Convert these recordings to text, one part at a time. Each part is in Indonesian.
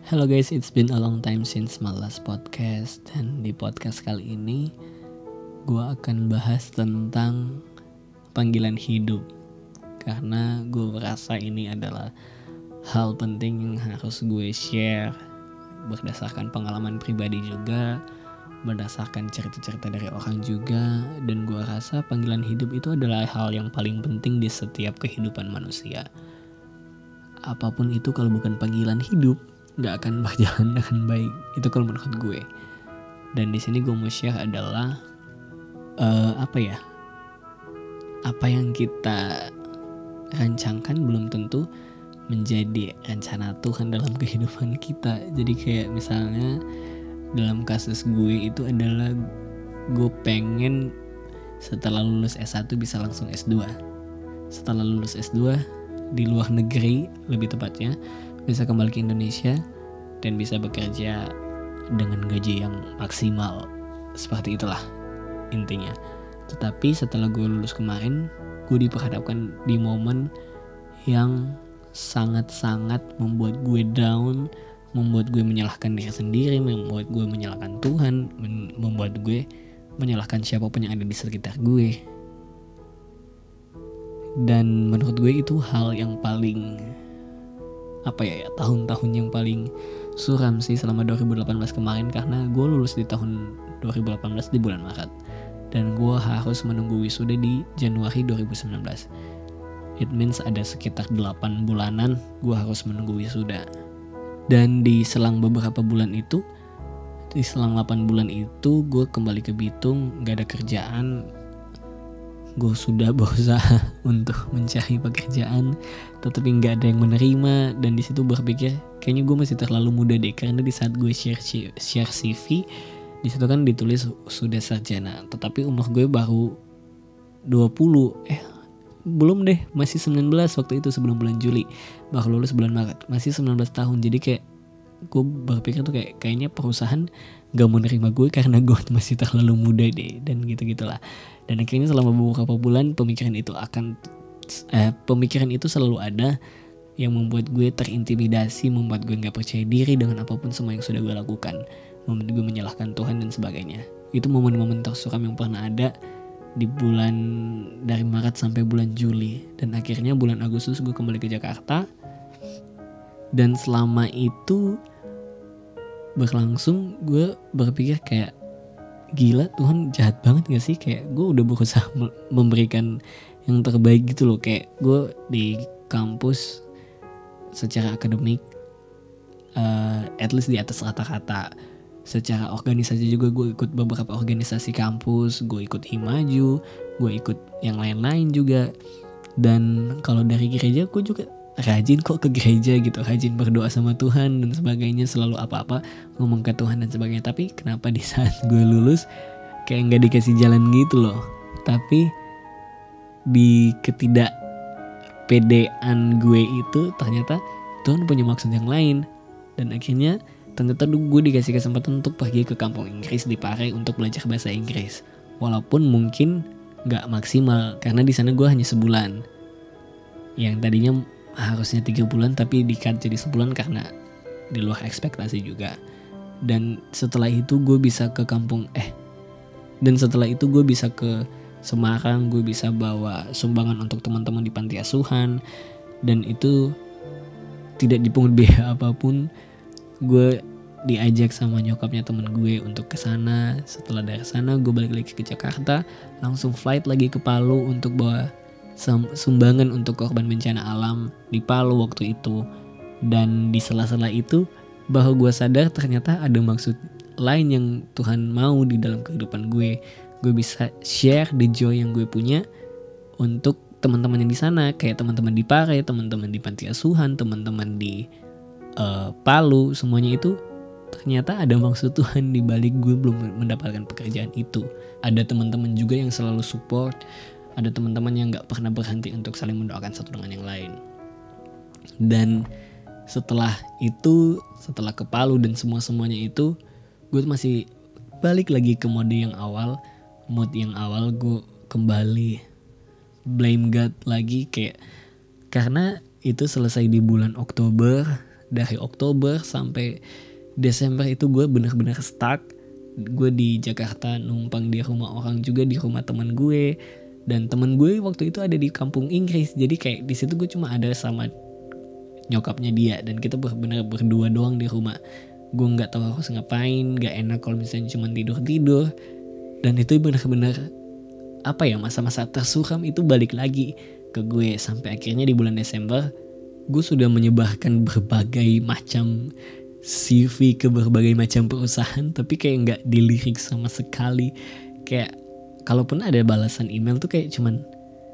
Hello guys, it's been a long time since my last podcast. Dan di podcast kali ini gue akan bahas tentang panggilan hidup. Karena gue merasa ini adalah hal penting yang harus gue share berdasarkan pengalaman pribadi juga, berdasarkan cerita-cerita dari orang juga. Dan gue rasa panggilan hidup itu adalah hal yang paling penting di setiap kehidupan manusia. Apapun itu kalau bukan panggilan hidup, nggak akan berjalan dengan baik. Itu kalau menurut gue. Dan di sini gue mau share adalah apa yang kita rancangkan belum tentu menjadi rencana Tuhan dalam kehidupan kita. Jadi kayak misalnya dalam kasus gue itu adalah gue pengen setelah lulus S1 bisa langsung S2. Setelah lulus S2 di luar negeri lebih tepatnya, bisa kembali ke Indonesia dan bisa bekerja dengan gaji yang maksimal. Seperti itulah intinya. Tetapi setelah gue lulus kemarin, gue diperhadapkan di momen yang sangat-sangat membuat gue down, membuat gue menyalahkan diri sendiri, membuat gue menyalahkan Tuhan, membuat gue menyalahkan siapapun yang ada di sekitar gue. Dan menurut gue itu hal yang paling tahun-tahun yang paling suram sih selama 2018 kemarin. Karena gue lulus di tahun 2018 di bulan Maret dan gue harus menunggu wisuda di Januari 2019. It means ada sekitar 8 bulanan gue harus menunggu wisuda. Dan di selang beberapa bulan itu, di selang 8 bulan itu gue kembali ke Bitung, gak ada kerjaan. Gue sudah berusaha untuk mencari pekerjaan, tetapi nggak ada yang menerima. Dan di situ berpikir kayaknya gue masih terlalu muda deh, karena di saat gue share CV di situ kan ditulis sudah sarjana, tetapi umur gue baru 20. Belum deh, masih 19 waktu itu sebelum bulan Juli, baru lulus bulan Maret, masih 19 tahun. Jadi kayak gue berpikir tuh kayaknya perusahaan gak mau nerima gue karena gue masih terlalu muda deh, dan gitu-gitulah. Dan akhirnya selama beberapa bulan pemikiran itu selalu ada, yang membuat gue terintimidasi, membuat gue gak percaya diri dengan apapun semua yang sudah gue lakukan, membuat gue menyalahkan Tuhan dan sebagainya. Itu momen-momen tersuram yang pernah ada di bulan dari Maret sampai bulan Juli. Dan akhirnya bulan Agustus gue kembali ke Jakarta. Dan selama itu berlangsung, gue berpikir kayak gila, Tuhan jahat banget gak sih? Kayak gue udah berusaha memberikan yang terbaik gitu loh. Kayak gue di kampus secara akademik at least di atas rata-rata. Secara organisasi juga gue ikut beberapa organisasi kampus, gue ikut Himaju, gue ikut yang lain-lain juga. Dan kalau dari gereja gue juga rajin kok ke gereja gitu, rajin berdoa sama Tuhan dan sebagainya, selalu apa-apa ngomong ke Tuhan dan sebagainya. Tapi kenapa di saat gue lulus kayak gak dikasih jalan gitu loh. Tapi di ketidakpedean gue itu ternyata Tuhan punya maksud yang lain. Dan akhirnya ternyata gue dikasih kesempatan untuk pergi ke kampung Inggris di Pare untuk belajar bahasa Inggris. Walaupun mungkin gak maksimal, karena di sana gue hanya sebulan. Yang tadinya harusnya 3 bulan tapi di-cut jadi sebulan karena di luar ekspektasi juga. Dan setelah itu gue bisa ke Semarang, gue bisa bawa sumbangan untuk teman-teman di panti asuhan, dan itu tidak dipungut biaya apapun. Gue diajak sama nyokapnya temen gue untuk ke sana. Setelah dari sana gue balik lagi ke Jakarta, langsung flight lagi ke Palu untuk bawa sumbangan untuk korban bencana alam di Palu waktu itu. Dan di sela-sela itu bahwa gue sadar ternyata ada maksud lain yang Tuhan mau di dalam kehidupan gue. Gue bisa share the joy yang gue punya untuk teman-teman yang di sana, kayak teman-teman di Pare, teman-teman di panti asuhan, teman-teman di Palu. Semuanya itu ternyata ada maksud Tuhan di balik gue belum mendapatkan pekerjaan itu. Ada teman-teman juga yang selalu support. Ada teman-teman yang gak pernah berhenti untuk saling mendoakan satu dengan yang lain. Dan setelah itu, setelah ke Palu dan semuanya itu, gue masih balik lagi ke mood yang awal. Gue kembali blame God lagi, kayak karena itu selesai di bulan Oktober dari Oktober sampai Desember itu gue bener-bener stuck. Gue di Jakarta numpang di rumah orang juga, di rumah teman gue. Dan teman gue waktu itu ada di kampung Inggris. Jadi kayak di situ gue cuma ada sama nyokapnya dia. Dan kita bener-bener berdua doang di rumah. Gue gak tahu harus ngapain. Gak enak kalau misalnya cuma tidur-tidur. Dan itu bener-bener masa-masa tersuram itu balik lagi ke gue. Sampai akhirnya di bulan Desember gue sudah menyebarkan berbagai macam CV ke berbagai macam perusahaan, tapi kayak nggak dilirik sama sekali. Kayak kalaupun ada balasan email tuh kayak cuman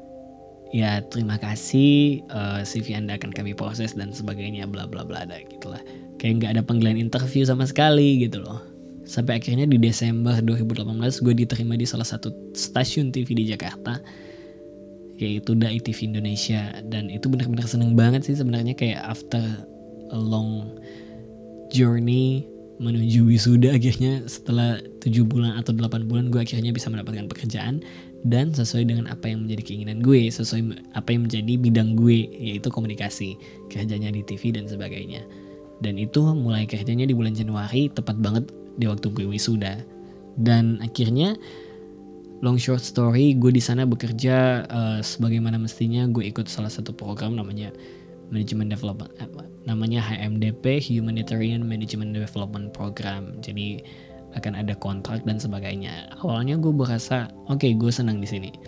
ya terima kasih, CV Anda akan kami proses dan sebagainya, bla bla bla, ada gitulah. Kayak nggak ada panggilan interview sama sekali gitu loh. Sampai akhirnya di Desember 2018 gue diterima di salah satu stasiun TV di Jakarta, yaitu Dai TV Indonesia. Dan itu benar-benar seneng banget sih sebenarnya, kayak after a long journey menuju wisuda, akhirnya setelah 7 bulan atau 8 bulan gue akhirnya bisa mendapatkan pekerjaan dan sesuai dengan apa yang menjadi keinginan gue, sesuai apa yang menjadi bidang gue, yaitu komunikasi, kerjanya di TV dan sebagainya. Dan itu mulai kerjanya di bulan Januari, tepat banget di waktu gue wisuda. Dan akhirnya long short story, gue di sana bekerja sebagaimana mestinya. Gue ikut salah satu program namanya Management Development, namanya HMDP, Humanitarian Management Development Program. Jadi akan ada kontrak dan sebagainya. Awalnya gue berasa oke, gue senang di sini.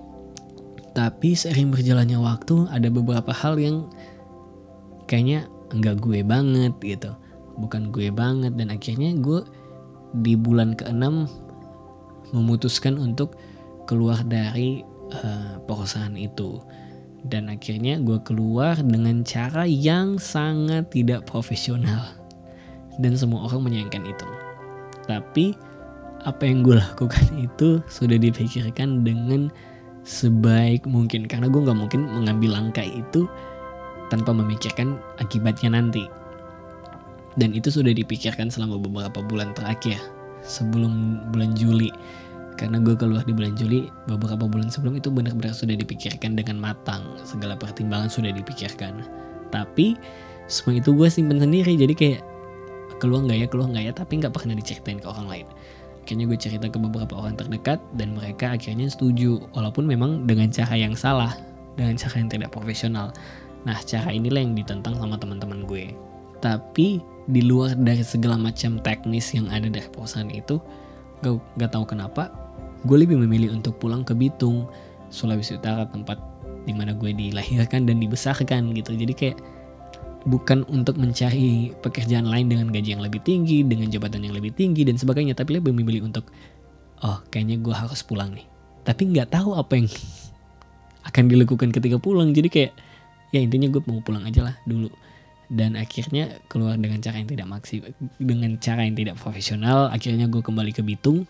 Tapi seiring berjalannya waktu ada beberapa hal yang kayaknya enggak gue banget gitu, bukan gue banget. Dan akhirnya gue di bulan ke-6 memutuskan untuk keluar dari perusahaan itu. Dan akhirnya gue keluar dengan cara yang sangat tidak profesional. Dan semua orang menyayangkan itu. Tapi apa yang gue lakukan itu sudah dipikirkan dengan sebaik mungkin. Karena gue gak mungkin mengambil langkah itu tanpa memikirkan akibatnya nanti. Dan itu sudah dipikirkan selama beberapa bulan terakhir, sebelum bulan Juli. Karena gue keluar di bulan Juli, beberapa bulan sebelum itu benar-benar sudah dipikirkan dengan matang. Segala pertimbangan sudah dipikirkan. Tapi semua itu gue simpen sendiri. Jadi kayak keluar gak ya, tapi gak pernah diceritain ke orang lain. Akhirnya gue cerita ke beberapa orang terdekat dan mereka akhirnya setuju. Walaupun memang dengan cara yang salah, dengan cara yang tidak profesional. Nah, cara inilah yang ditentang sama teman-teman gue. Tapi di luar dari segala macam teknis yang ada dari perusahaan itu, gak tahu kenapa gue lebih memilih untuk pulang ke Bitung, Sulawesi Utara, tempat dimana gue dilahirkan dan dibesarkan gitu. Jadi kayak bukan untuk mencari pekerjaan lain dengan gaji yang lebih tinggi, dengan jabatan yang lebih tinggi dan sebagainya, tapi lebih memilih untuk kayaknya gue harus pulang nih. Tapi gak tahu apa yang akan dilakukan ketika pulang. Jadi kayak ya intinya gue mau pulang aja lah dulu. Dan akhirnya keluar dengan cara yang tidak dengan cara yang tidak profesional. Akhirnya gue kembali ke Bitung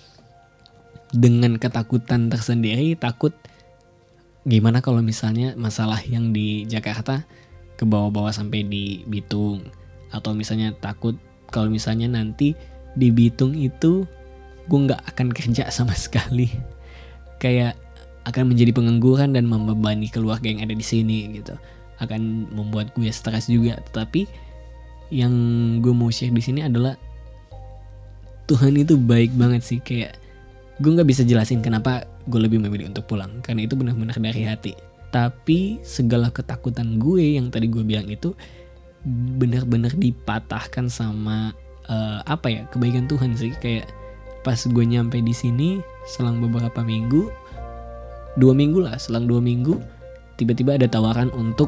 dengan ketakutan tersendiri, takut gimana kalau misalnya masalah yang di Jakarta ke bawah-bawah sampai di Bitung, atau misalnya takut kalau misalnya nanti di Bitung itu gue nggak akan kerja sama sekali, kayak akan menjadi pengangguran dan membebani keluarga yang ada di sini gitu. Akan membuat gue stres juga. Tetapi yang gue mau share di sini adalah Tuhan itu baik banget sih. Kayak gue gak bisa jelasin kenapa gue lebih memilih untuk pulang, karena itu benar-benar dari hati. Tapi segala ketakutan gue yang tadi gue bilang itu benar-benar dipatahkan sama kebaikan Tuhan sih. Kayak pas gue nyampe di sini selang beberapa minggu, 2 minggu lah, selang 2 minggu tiba-tiba ada tawaran untuk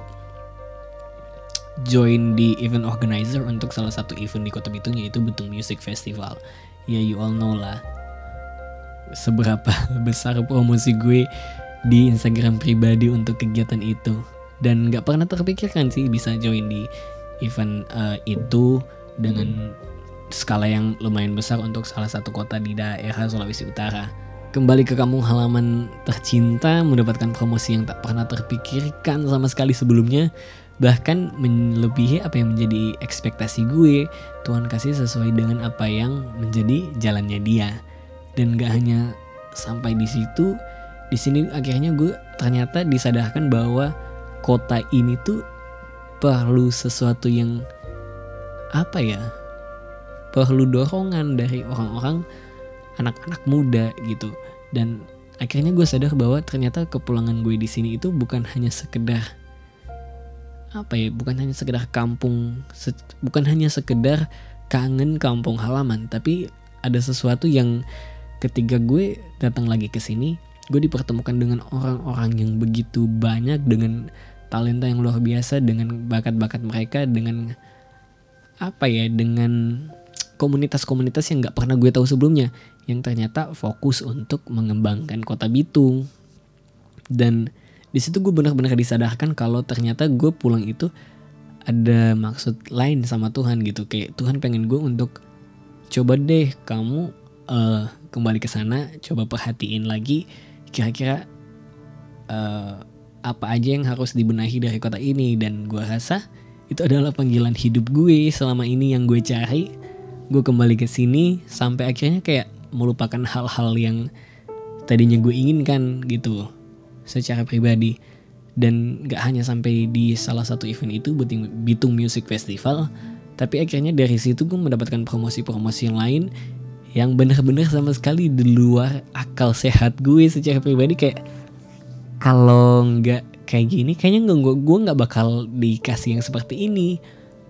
join di event organizer untuk salah satu event di Kota Bitung, yaitu Bitung Music Festival. Ya you all know lah seberapa besar promosi gue di Instagram pribadi untuk kegiatan itu. Dan gak pernah terpikirkan sih bisa join di event itu dengan skala yang lumayan besar untuk salah satu kota di daerah Sulawesi Utara. Kembali ke kampung halaman tercinta, mendapatkan promosi yang tak pernah terpikirkan sama sekali sebelumnya, bahkan melebihi apa yang menjadi ekspektasi gue. Tuhan kasih sesuai dengan apa yang menjadi jalannya dia. Dan gak hanya sampai di situ, di sini akhirnya gue ternyata disadarkan bahwa kota ini tuh perlu sesuatu yang apa ya, perlu dorongan dari orang-orang, anak-anak muda gitu. Dan akhirnya gue sadar bahwa ternyata kepulangan gue di sini itu bukan hanya sekedar apa ya, bukan hanya sekedar kampung, bukan hanya sekedar kangen kampung halaman, tapi ada sesuatu yang ketika gue datang lagi ke sini, gue dipertemukan dengan orang-orang yang begitu banyak, dengan talenta yang luar biasa, dengan bakat-bakat mereka, dengan apa ya, dengan komunitas-komunitas yang gak pernah gue tahu sebelumnya, yang ternyata fokus untuk mengembangkan kota Bitung. Dan di situ gue benar-benar disadarkan kalau ternyata gue pulang itu ada maksud lain sama Tuhan gitu. Kayak Tuhan pengen gue untuk coba deh kamu kembali ke sana, coba perhatiin lagi kira-kira apa aja yang harus dibenahi dari kota ini. Dan gue rasa itu adalah panggilan hidup gue selama ini yang gue cari. Gue kembali ke sini sampai akhirnya kayak melupakan hal-hal yang tadinya gue inginkan gitu secara pribadi. Dan gak hanya sampai di salah satu event itu, Bitung Music Festival, tapi akhirnya dari situ gue mendapatkan promosi-promosi yang lain yang benar-benar sama sekali di luar akal sehat gue secara pribadi. Kayak kalau nggak kayak gini kayaknya gue nggak bakal dikasih yang seperti ini.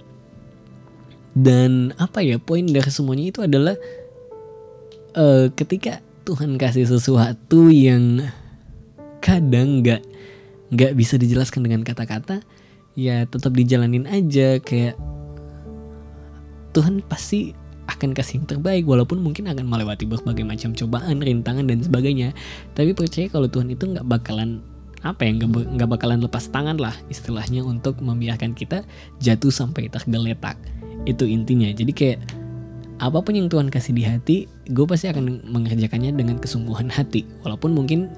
Dan apa ya, poin dari semuanya itu adalah ketika Tuhan kasih sesuatu yang kadang nggak bisa dijelaskan dengan kata-kata, ya tetap dijalanin aja. Kayak Tuhan pasti akan kasih yang terbaik, walaupun mungkin akan melewati berbagai macam cobaan, rintangan dan sebagainya. Tapi percaya kalau Tuhan itu nggak bakalan nggak bakalan lepas tangan lah istilahnya untuk membiarkan kita jatuh sampai tergeletak. Itu intinya. Jadi kayak apapun yang Tuhan kasih di hati, gue pasti akan mengerjakannya dengan kesungguhan hati. Walaupun mungkin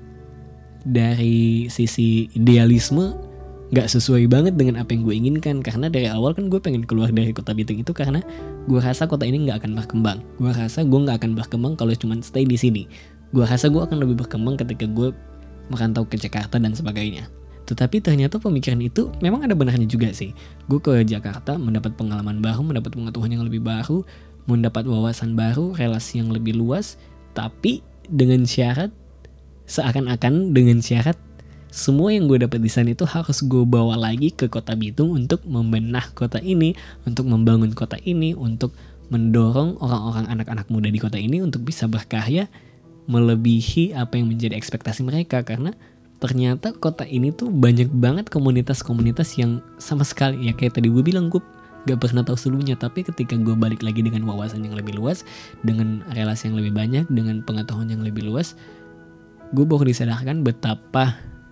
dari sisi idealisme gak sesuai banget dengan apa yang gue inginkan. Karena dari awal kan gue pengen keluar dari kota Bitung itu karena gue rasa kota ini gak akan berkembang. Gue rasa gue gak akan berkembang kalau cuma stay di sini. Gue rasa gue akan lebih berkembang ketika gue merantau ke Jakarta dan sebagainya. Tetapi ternyata pemikiran itu memang ada benarnya juga sih. Gue ke Jakarta mendapat pengalaman baru, mendapat pengetahuan yang lebih baru, mendapat wawasan baru, relasi yang lebih luas. Tapi dengan syarat, seakan-akan dengan syarat semua yang gue dapat di sana itu harus gue bawa lagi ke kota Bitung untuk membenah kota ini, untuk membangun kota ini, untuk mendorong orang-orang anak-anak muda di kota ini untuk bisa berkarya melebihi apa yang menjadi ekspektasi mereka. Karena ternyata kota ini tuh banyak banget komunitas-komunitas yang sama sekali, ya kayak tadi gue bilang, gue gak pernah tahu sebelumnya. Tapi ketika gue balik lagi dengan wawasan yang lebih luas, dengan relasi yang lebih banyak, dengan pengetahuan yang lebih luas, gue baru disadarkan betapa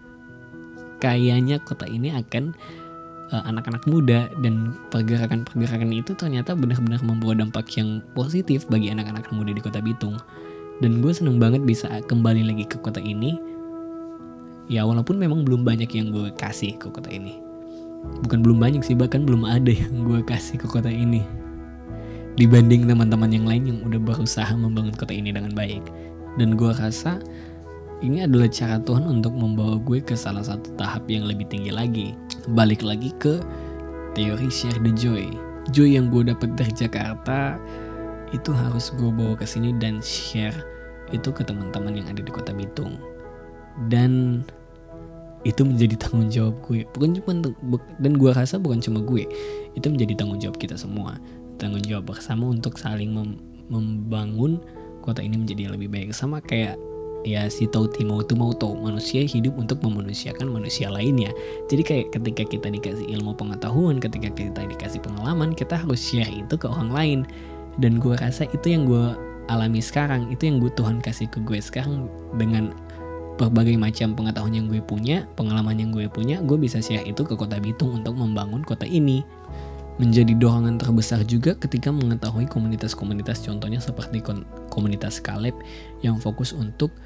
kayanya kota ini akan anak-anak muda. Dan pergerakan-pergerakan itu ternyata benar-benar membawa dampak yang positif bagi anak-anak muda di kota Bitung. Dan gue seneng banget bisa kembali lagi ke kota ini. Ya walaupun memang belum banyak yang gue kasih ke kota ini. Bukan belum banyak sih, bahkan belum ada yang gue kasih ke kota ini dibanding teman-teman yang lain yang udah berusaha membangun kota ini dengan baik. Dan gue rasa ini adalah cara Tuhan untuk membawa gue ke salah satu tahap yang lebih tinggi lagi. Balik lagi ke teori share the joy. Joy yang gue dapet dari Jakarta itu harus gue bawa ke sini dan share itu ke teman-teman yang ada di kota Bitung. Dan itu menjadi tanggung jawab gue. Dan gue rasa bukan cuma gue, itu menjadi tanggung jawab kita semua. Tanggung jawab bersama untuk saling membangun kota ini menjadi lebih baik. Sama kayak ya si Timoto, manusia hidup untuk memanusiakan manusia lainnya. Jadi kayak ketika kita dikasih ilmu pengetahuan, ketika kita dikasih pengalaman, kita harus share itu ke orang lain. Dan gue rasa itu yang gue alami sekarang, itu yang Tuhan kasih ke gue sekarang. Dengan berbagai macam pengetahuan yang gue punya, pengalaman yang gue punya, gue bisa share itu ke kota Bitung untuk membangun kota ini. Menjadi dorongan terbesar juga ketika mengetahui komunitas-komunitas, contohnya seperti komunitas Kaleb yang fokus untuk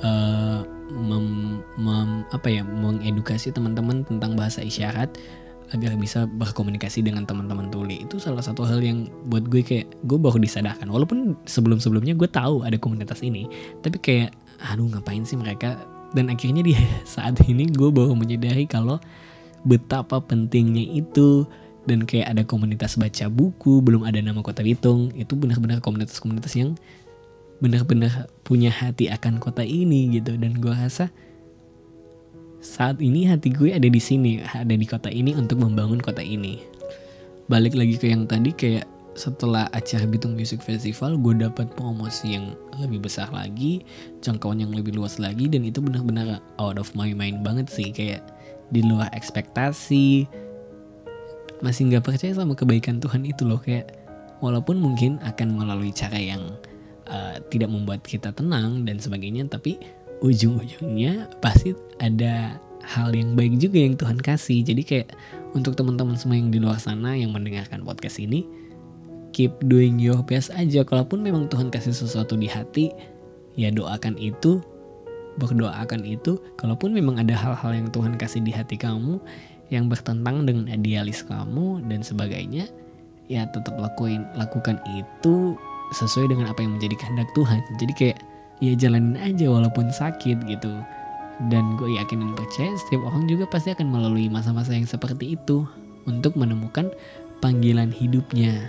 mengedukasi teman-teman tentang bahasa isyarat agar bisa berkomunikasi dengan teman-teman tuli. Itu salah satu hal yang buat gue kayak gue baru disadarkan. Walaupun sebelum-sebelumnya gue tahu ada komunitas ini, tapi kayak aduh ngapain sih mereka. Dan akhirnya di saat ini gue baru menyadari kalau betapa pentingnya itu dan kayak ada komunitas baca buku, belum ada nama Kota Bitung. Itu benar-benar komunitas-komunitas yang benar-benar punya hati akan kota ini gitu. Dan gue rasa saat ini hati gue ada di sini, ada di kota ini untuk membangun kota ini. Balik lagi ke yang tadi, kayak setelah acara Bitung Music Festival gue dapat promosi yang lebih besar lagi, jangkauan yang lebih luas lagi, dan itu benar-benar out of my mind banget sih, kayak di luar ekspektasi. Masih nggak percaya sama kebaikan Tuhan itu loh, kayak walaupun mungkin akan melalui cara yang tidak membuat kita tenang dan sebagainya, tapi ujung-ujungnya pasti ada hal yang baik juga yang Tuhan kasih. Jadi kayak untuk teman-teman semua yang di luar sana yang mendengarkan podcast ini, keep doing your best aja. Kalaupun memang Tuhan kasih sesuatu di hati, ya doakan itu, berdoakan itu. Kalaupun memang ada hal-hal yang Tuhan kasih di hati kamu yang bertentangan dengan idealis kamu dan sebagainya, ya tetap lakukan itu sesuai dengan apa yang menjadi kehendak Tuhan. Jadi kayak ya jalanin aja walaupun sakit gitu. Dan gue yakin dan percaya setiap orang juga pasti akan melalui masa-masa yang seperti itu untuk menemukan panggilan hidupnya.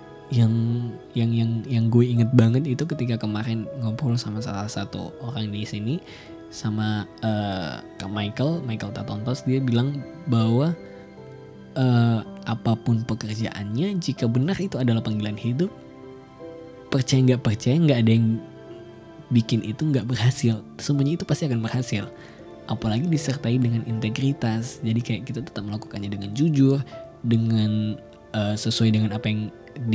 Yang gue inget banget itu ketika kemarin ngobrol sama salah satu orang di sini, sama Kak Michael Tatontos. Dia bilang bahwa apapun pekerjaannya, jika benar itu adalah panggilan hidup, percaya nggak ada yang bikin itu nggak berhasil. Semuanya itu pasti akan berhasil, apalagi disertai dengan integritas. Jadi kayak kita tetap melakukannya dengan jujur, dengan sesuai dengan apa yang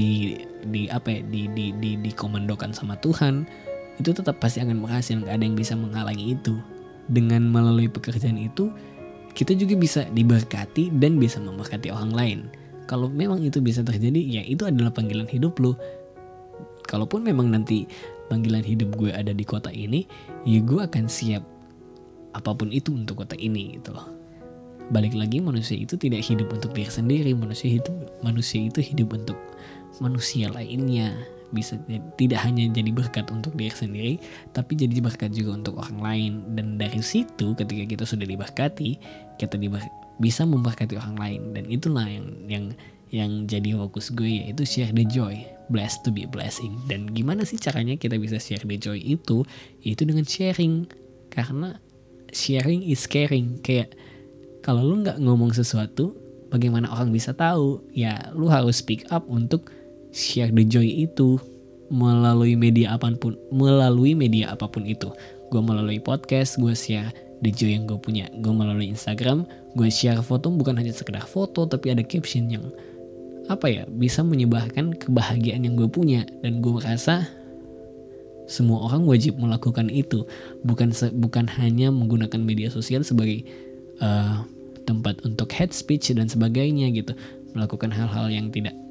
dikomandokan sama Tuhan, itu tetap pasti akan berhasil. Nggak ada yang bisa menghalangi itu. Dengan melalui pekerjaan itu, kita juga bisa diberkati dan bisa memberkati orang lain. Kalau memang itu bisa terjadi, ya itu adalah panggilan hidup lo. Kalaupun memang nanti panggilan hidup gue ada di kota ini, ya gue akan siap apapun itu untuk kota ini gitu loh. Balik lagi, manusia itu tidak hidup untuk diri sendiri. Manusia itu hidup untuk manusia lainnya. Bisa tidak hanya jadi berkat untuk diri sendiri, tapi jadi berkat juga untuk orang lain. Dan dari situ ketika kita sudah diberkati, kita bisa memberkati orang lain. Dan itulah yang jadi fokus gue, yaitu share the joy, blessed to be a blessing. Dan gimana sih caranya kita bisa share the joy itu? Yaitu dengan sharing. Karena sharing is caring. Kayak kalau lu gak ngomong sesuatu, bagaimana orang bisa tahu? Ya lu harus speak up untuk share the joy itu melalui media apapun itu. Gue melalui podcast, gue share the joy yang gue punya. Gue melalui Instagram, gue share foto, bukan hanya sekedar foto, tapi ada caption yang bisa menyebarkan kebahagiaan yang gue punya. Dan gue merasa semua orang wajib melakukan itu, bukan hanya menggunakan media sosial sebagai tempat untuk hate speech dan sebagainya gitu, melakukan hal-hal yang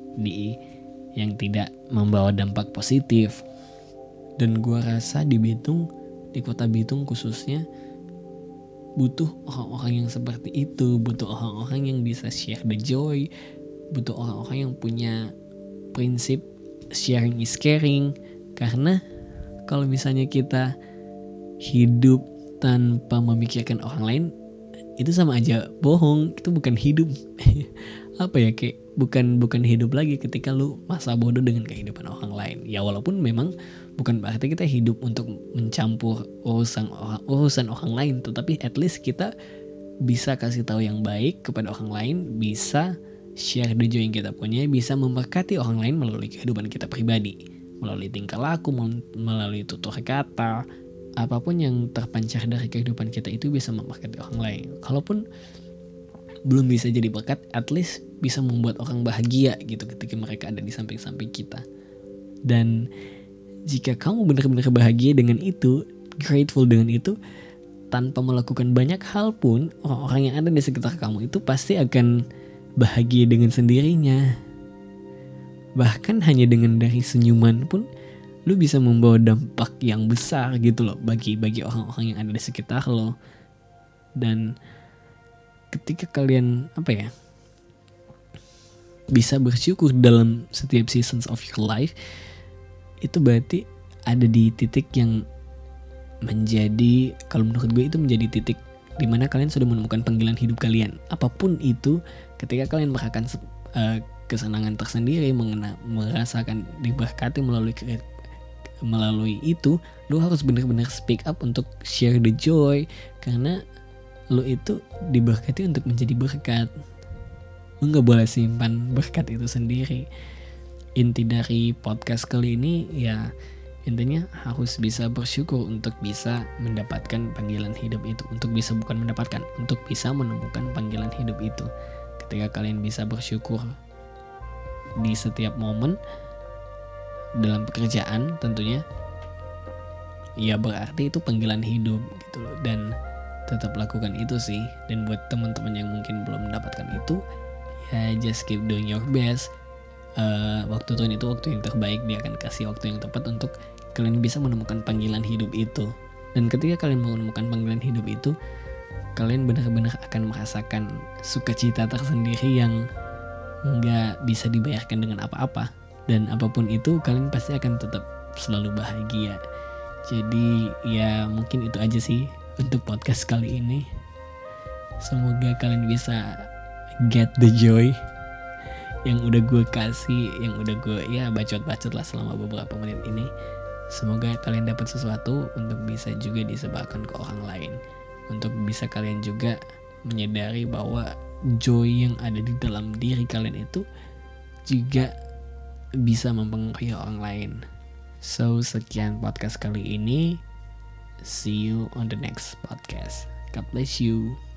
tidak membawa dampak positif. Dan gue rasa di kota Bitung khususnya, butuh orang-orang yang seperti itu, butuh orang-orang yang bisa share the joy, butuh orang-orang yang punya prinsip sharing is caring. Karena kalau misalnya kita hidup tanpa memikirkan orang lain, itu sama aja bohong. Itu bukan hidup. Kayak bukan hidup lagi ketika lu masa bodoh dengan kehidupan orang lain. Ya walaupun memang bukan berarti kita hidup untuk mencampur urusan orang lain, tetapi at least kita bisa kasih tahu yang baik kepada orang lain, bisa share the joy yang kita punya, bisa memberkati orang lain melalui kehidupan kita pribadi, melalui tingkah laku, melalui tutur kata, apapun yang terpancar dari kehidupan kita itu bisa memberkati orang lain. Kalaupun belum bisa jadi berkat, at least bisa membuat orang bahagia gitu ketika mereka ada di samping-samping kita. Dan jika kamu benar-benar bahagia dengan itu, grateful dengan itu, tanpa melakukan banyak hal pun, orang-orang yang ada di sekitar kamu itu pasti akan bahagia dengan sendirinya. Bahkan hanya dengan dari senyuman pun lu bisa membawa dampak yang besar gitu loh bagi orang-orang yang ada di sekitar lo. Dan ketika kalian bisa bersyukur dalam setiap seasons of your life, itu berarti ada di titik yang menjadi, kalau menurut gue itu menjadi titik dimana kalian sudah menemukan panggilan hidup kalian. Apapun itu, ketika kalian kesenangan tersendiri, merasakan diberkati melalui itu, lu harus benar-benar speak up untuk share the joy, karena lu itu diberkati untuk menjadi berkat. Lu gak boleh simpan berkat itu sendiri. Inti dari podcast kali ini ya intinya harus bisa bersyukur untuk bisa mendapatkan panggilan hidup itu, untuk bisa menemukan panggilan hidup itu. Ketika kalian bisa bersyukur di setiap momen dalam pekerjaan tentunya, ya berarti itu panggilan hidup gitu loh. Dan tetap lakukan itu sih. Dan buat teman-teman yang mungkin belum mendapatkan itu, ya just keep doing your best. Waktu Tuhan itu waktu yang terbaik, dia akan kasih waktu yang tepat untuk kalian bisa menemukan panggilan hidup itu. Dan ketika kalian menemukan panggilan hidup itu, kalian benar-benar akan merasakan sukacita tersendiri yang nggak bisa dibayarkan dengan apa-apa. Dan apapun itu, kalian pasti akan tetap selalu bahagia. Jadi ya mungkin itu aja sih untuk podcast kali ini. Semoga kalian bisa get the joy yang udah gue kasih, yang udah gue ya bacot-bacot lah selama beberapa menit ini. Semoga kalian dapat sesuatu untuk bisa juga disebarkan ke orang lain, untuk bisa kalian juga menyadari bahwa joy yang ada di dalam diri kalian itu juga bisa mempengaruhi orang lain. So sekian podcast kali ini. See you on the next podcast. God bless you.